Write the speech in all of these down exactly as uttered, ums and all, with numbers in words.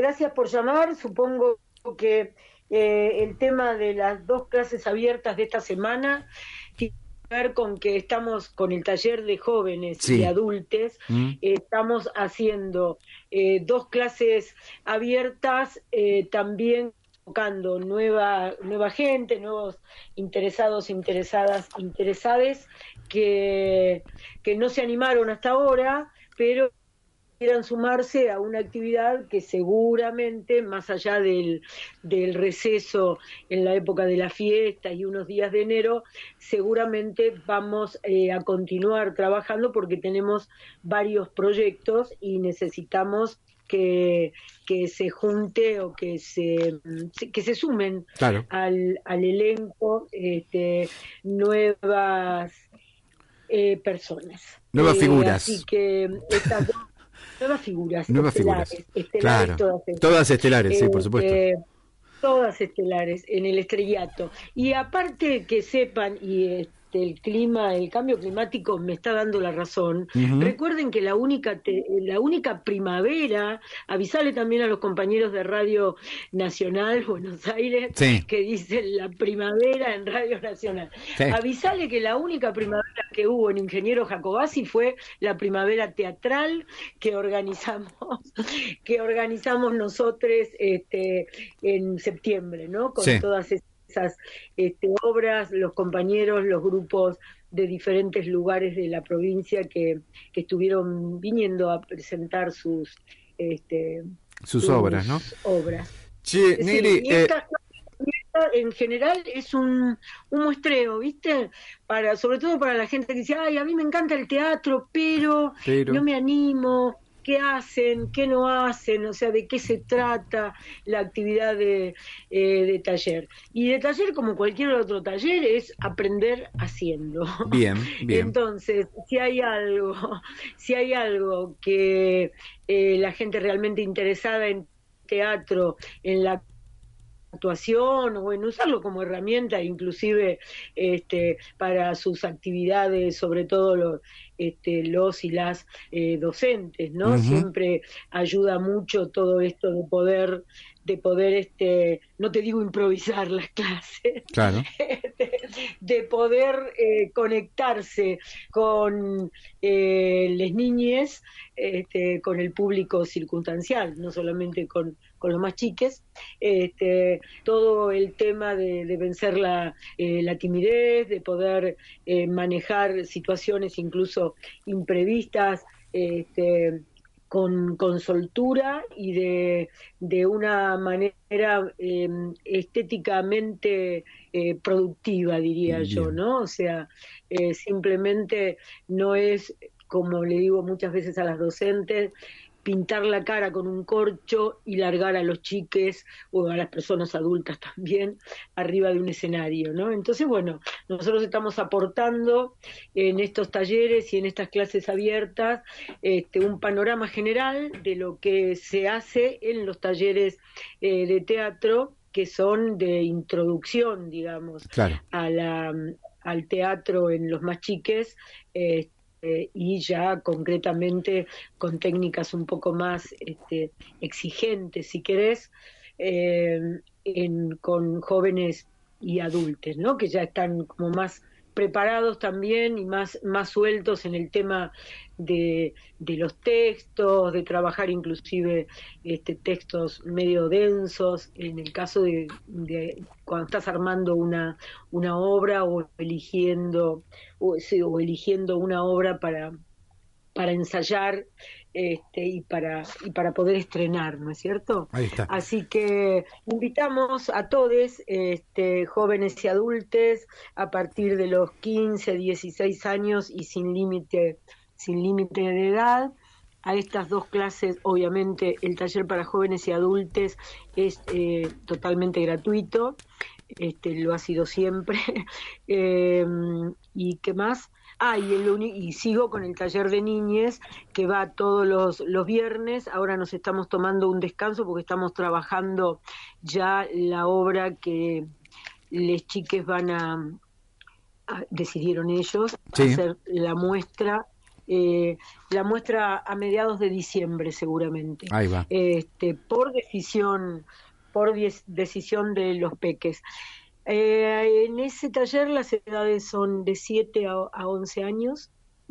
gracias por llamar. Supongo que eh, el tema de las dos clases abiertas de esta semana tiene que ver con que estamos con el taller de jóvenes Sí. y adultos, Mm. eh, estamos haciendo eh, dos clases abiertas, eh, también convocando nueva, nueva gente, nuevos interesados, interesadas, interesades que, que no se animaron hasta ahora, pero quieran sumarse a una actividad que seguramente, más allá del, del receso en la época de la fiesta y unos días de enero, seguramente vamos eh, a continuar trabajando porque tenemos varios proyectos y necesitamos que, que se junte o que se, que se sumen Claro. al, al elenco este, nuevas eh, personas. Nuevas Eh, figuras. Así que estas dos nuevas figuras, Nuevas estelares, figuras. estelares Claro. todas ellas. Todas estelares, sí, por supuesto. Este, todas estelares en el estrellato. Y aparte que sepan, y este, el clima, el cambio climático me está dando la razón, Ujú. recuerden que la única te, la única primavera, avisale también a los compañeros de Radio Nacional Buenos Aires, Sí. que dicen la primavera en Radio Nacional. Sí. Avisale que la única primavera que hubo en Ingeniero Jacobasi fue la primavera teatral que organizamos, que organizamos nosotros este, en septiembre, ¿no? Con Sí. todas esas este, obras, los compañeros, los grupos de diferentes lugares de la provincia que, que estuvieron viniendo a presentar sus este, Sus obras, ¿no? obras. Che, Sí, Negri, y eh, esta, esta, en general es un, un muestreo, ¿viste? Para, sobre todo para la gente que dice, ay, a mí me encanta el teatro, pero, pero... no me animo. ¿Qué hacen? ¿Qué no hacen? O sea, ¿de qué se trata la actividad de, eh, de taller? Y de taller, como cualquier otro taller, es aprender haciendo. Bien, bien. Entonces, si hay algo, si hay algo que eh, la gente realmente interesada en teatro, en la actuación o en usarlo como herramienta, inclusive este, para sus actividades, sobre todo los, este, los y las eh, docentes, ¿no? Uh-huh. Siempre ayuda mucho todo esto de poder, de poder, este, no te digo improvisar las clases, claro. de poder eh, conectarse con eh, las niñas, este, con el público circunstancial, no solamente con con los más chiques, este, todo el tema de, de vencer la, eh, la timidez, de poder eh, manejar situaciones incluso imprevistas, este, con, con soltura y de, de una manera eh, estéticamente eh, productiva, diría Bien. yo, ¿no? O sea, eh, simplemente no es, como le digo muchas veces a las docentes, pintar la cara con un corcho y largar a los chiques o a las personas adultas también arriba de un escenario, ¿no? Entonces, bueno, nosotros estamos aportando en estos talleres y en estas clases abiertas este, un panorama general de lo que se hace en los talleres eh, de teatro que son de introducción, digamos, claro. a la, al teatro en los más chiques, eh, Eh, y ya concretamente con técnicas un poco más este, exigentes, si querés, eh, en, con jóvenes y adultos, ¿no? Que ya están como más preparados también y más, más sueltos en el tema de, de los textos, de trabajar inclusive este, textos medio densos, en el caso de, de cuando estás armando una, una obra o eligiendo, o, sí, o eligiendo una obra para, para ensayar este, y para y para poder estrenar, ¿no es cierto? Ahí está. Así que invitamos a todos, este, jóvenes y adultos, a partir de los quince, dieciséis años y sin límite, sin límite de edad, a estas dos clases. Obviamente el taller para jóvenes y adultos es eh, totalmente gratuito, este, lo ha sido siempre. eh, ¿Y qué más? Ah, y, el uni- y sigo con el taller de niñes que va todos los, los viernes. Ahora nos estamos tomando un descanso porque estamos trabajando ya la obra que les chiques van a, a decidieron ellos sí. hacer la muestra eh, la muestra a mediados de diciembre seguramente. Ahí va. Este, por decisión, por diez, decisión de los peques. Eh, en ese taller las edades son de siete a once años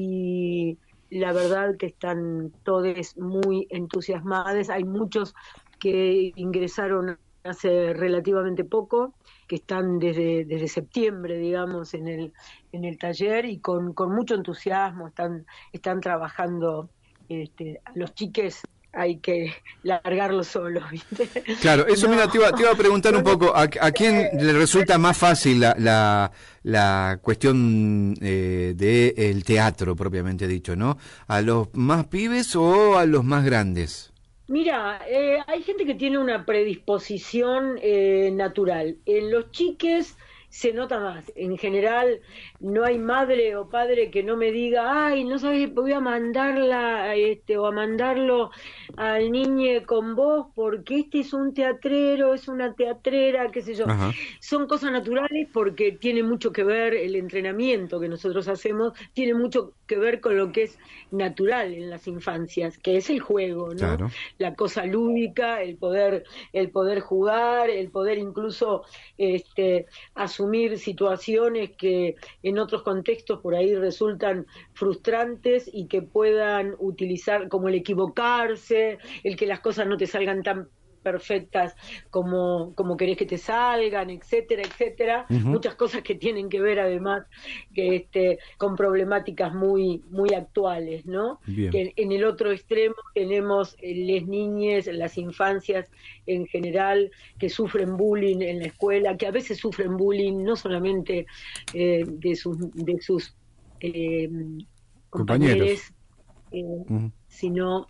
y la verdad que están todos muy entusiasmados. Hay muchos que ingresaron hace relativamente poco, que están desde, desde septiembre, digamos, en el, en el taller y con, con mucho entusiasmo están, están trabajando. Este, a los chiques hay que largarlo solo, ¿viste? Claro, eso, no, mira, te iba, te iba a preguntar no, un poco, ¿a, a quién le resulta más fácil la, la, la cuestión eh, del teatro, propiamente dicho, ¿no? ¿A los más pibes o a los más grandes? Mira, eh, hay gente que tiene una predisposición eh, natural. En los chiques se nota más. En general, no hay madre o padre que no me diga, ay, no sabes, voy a mandarla este, o a mandarlo al niño con vos porque este es un teatrero, es una teatrera, qué sé yo. Ajá. Son cosas naturales porque tiene mucho que ver el entrenamiento que nosotros hacemos, tiene mucho que ver con lo que es natural en las infancias, que es el juego, ¿no? Claro. La cosa lúdica, el poder, el poder jugar, el poder incluso este, asumir situaciones que en otros contextos por ahí resultan frustrantes y que puedan utilizar como el equivocarse, el que las cosas no te salgan tan perfectas como, como querés que te salgan, etcétera, etcétera. Uh-huh. Muchas cosas que tienen que ver además que este, con problemáticas muy, muy actuales, ¿no? Bien. Que en el otro extremo tenemos las niñas, las infancias en general que sufren bullying en la escuela, que a veces sufren bullying no solamente eh, de sus, de sus eh, compañeros, eh, uh-huh. sino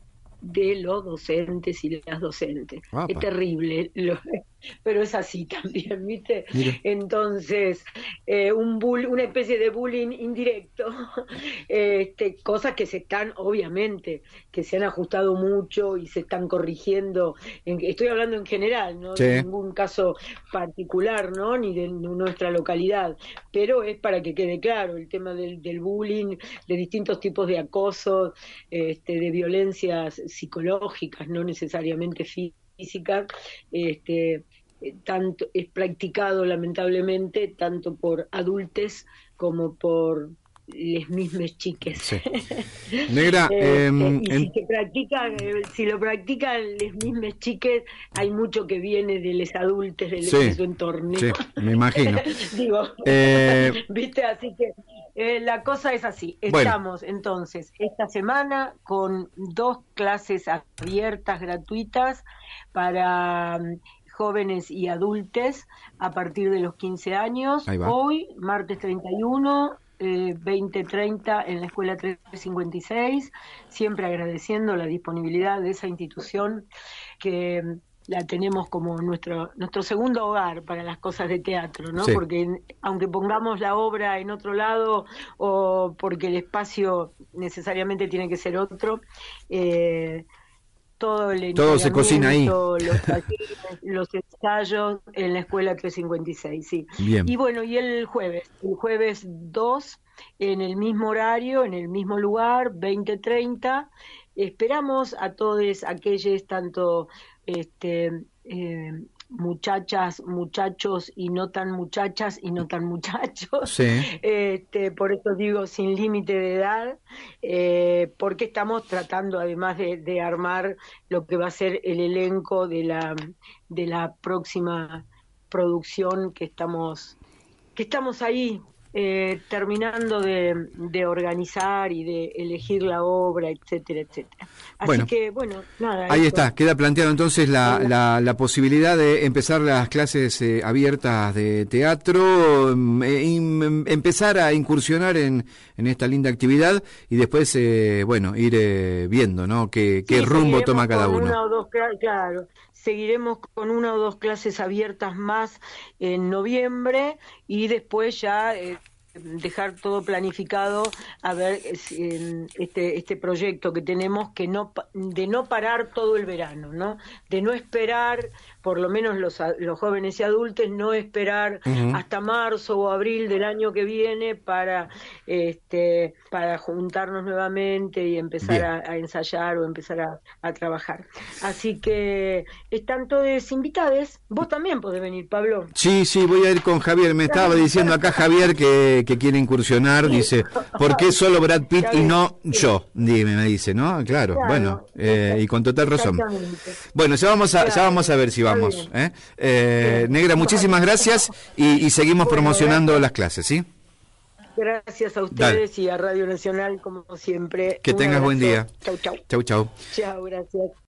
de los docentes y las docentes. Opa. Es terrible, lo, pero es así también, ¿viste? Mira. Entonces, eh, un bull, una especie de bullying indirecto, este, cosas que se están, obviamente, que se han ajustado mucho y se están corrigiendo. En, estoy hablando en general, no sí. de ningún caso particular, ¿no? Ni de nuestra localidad, pero es para que quede claro el tema del, del bullying, de distintos tipos de acosos, este, de violencias psicológicas, no necesariamente físicas, este, tanto es practicado lamentablemente tanto por adultos como por les mismas chiques. Sí. Negra, eh, eh, y si, se practican, eh, si lo practican les mismas chiques, hay mucho que viene de los adultos de, sí, de su entorno. Sí, me imagino. Digo, eh, ¿viste? Así que eh, la cosa es así. Estamos bueno. entonces esta semana con dos clases abiertas gratuitas para um, jóvenes y adultos a partir de los quince años. Hoy, martes treinta y uno, eh, veinte treinta en la Escuela trescientos cincuenta y seis, siempre agradeciendo la disponibilidad de esa institución que la tenemos como nuestro nuestro segundo hogar para las cosas de teatro, ¿no? Sí. Porque aunque pongamos la obra en otro lado o porque el espacio necesariamente tiene que ser otro, eh, todo el todo se cocina ahí, los, los ensayos en la Escuela trescientos cincuenta y seis, sí. Bien. Y bueno, y el jueves, el jueves dos, en el mismo horario, en el mismo lugar, veinte treinta, esperamos a todos aquellos, tanto este eh, muchachas, muchachos y no tan muchachas y no tan muchachos, sí. este, por eso digo sin límite de edad, eh, porque estamos tratando además de, de armar lo que va a ser el elenco de la de la próxima producción que estamos que estamos ahí eh, terminando de, de organizar y de elegir la obra, etcétera, etcétera. Así bueno, que, bueno, nada. Ahí eso. Está, queda planteado entonces la, la, la posibilidad de empezar las clases eh, abiertas de teatro, eh, in, empezar a incursionar en, en esta linda actividad y después, eh, bueno, ir eh, viendo, ¿no? Qué, qué sí, rumbo toma cada uno. Una o dos, claro. Seguiremos con una o dos clases abiertas más en noviembre y después ya eh, dejar todo planificado, a ver si, este este proyecto que tenemos, que no de no parar todo el verano, ¿no? De no esperar, por lo menos los, los jóvenes y adultos, no esperar uh-huh. hasta marzo o abril del año que viene para este para juntarnos nuevamente y empezar a, a ensayar o empezar a, a trabajar. Así que están todos invitados. Vos también podés venir, Pablo. Sí, sí, voy a ir con Javier. Me estaba diciendo acá Javier que, que quiere incursionar. Dice, ¿por qué solo Brad Pitt y no yo? Dime, me dice, ¿no? Claro, claro. Bueno, eh, y con total razón. Bueno, ya vamos a, claro. ya vamos a ver si vamos. ¿eh? Eh, Negra, muchísimas gracias y, y seguimos bueno, promocionando gracias. las clases, ¿sí? Gracias a ustedes Dale. y a Radio Nacional, como siempre. Que tengas buen día. Chau, chau. Chau, chau. Chau, gracias.